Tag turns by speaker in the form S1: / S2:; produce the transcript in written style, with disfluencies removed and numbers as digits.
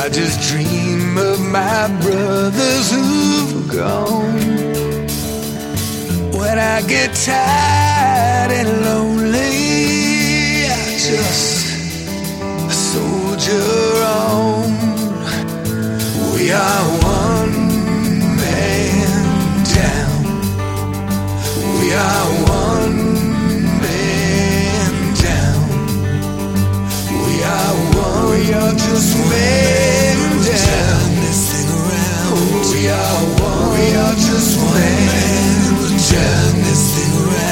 S1: I just dream of my brothers who've gone. When I get tired and lonely, I just soldier on. We are one man down. We are one man down. We are one. We are just man down. This thing around. We are one. We are just one man down. This thing around.